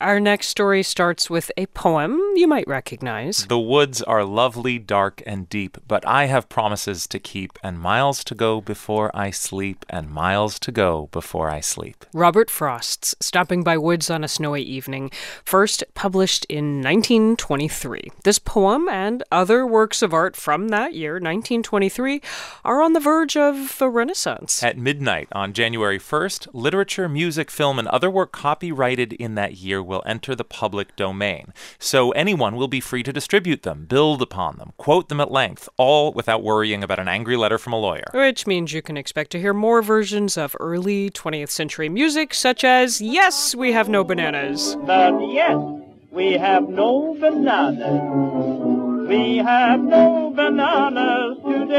Our next story starts with a poem you might recognize. The woods are lovely, dark, and deep, but I have promises to keep, and miles to go before I sleep, and miles to go before I sleep. Robert Frost's Stopping by Woods on a Snowy Evening, first published in 1923. This poem and other works of art from that year, 1923, are on the verge of a renaissance. At midnight on January 1st, literature, music, film, and other work copyrighted in that year will enter the public domain. So anyone will be free to distribute them, build upon them, quote them at length, all without worrying about an angry letter from a lawyer. Which means you can expect to hear more versions of early 20th century music, such as Yes, We Have No Bananas. But yes, we have no bananas. We have no bananas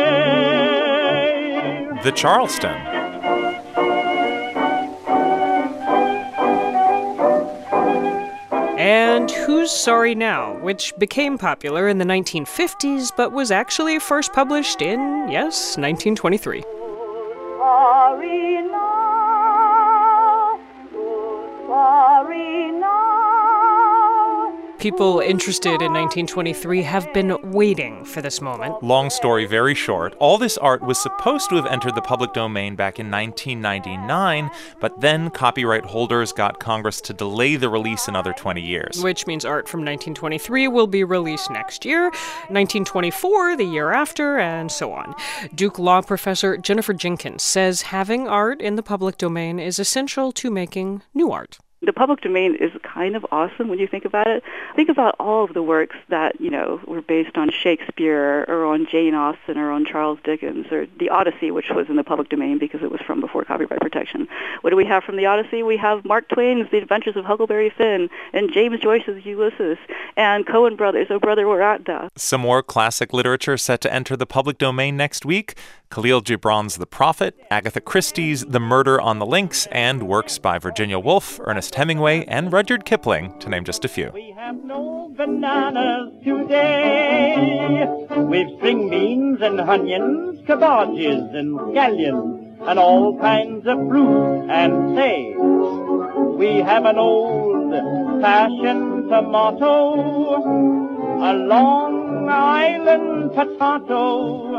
today. The Charleston. And Who's Sorry Now, which became popular in the 1950s, but was actually first published in, yes, 1923. Sorry now, who's sorry now. People interested in 1923 have been waiting for this moment. Long story very short, all this art was supposed to have entered the public domain back in 1999, but then copyright holders got Congress to delay the release another 20 years. Which means art from 1923 will be released next year, 1924 the year after, and so on. Duke law professor Jennifer Jenkins says having art in the public domain is essential to making new art. The public domain is kind of awesome when you think about it. Think about all of the works that, were based on Shakespeare or on Jane Austen or on Charles Dickens or the Odyssey, which was in the public domain because it was from before copyright protection. What do we have from the Odyssey? We have Mark Twain's The Adventures of Huckleberry Finn and James Joyce's Ulysses and Coen Brothers' Oh Brother, Where Art Thou? Some more classic literature set to enter the public domain next week. Khalil Gibran's The Prophet, Agatha Christie's The Murder on the Links, and works by Virginia Woolf, Ernest Hemingway, and Rudyard Kipling, to name just a few. We have no bananas today. We've string beans and onions, cabbages and scallions, and all kinds of fruit. And say, we have an old-fashioned tomato, a Long Island potato,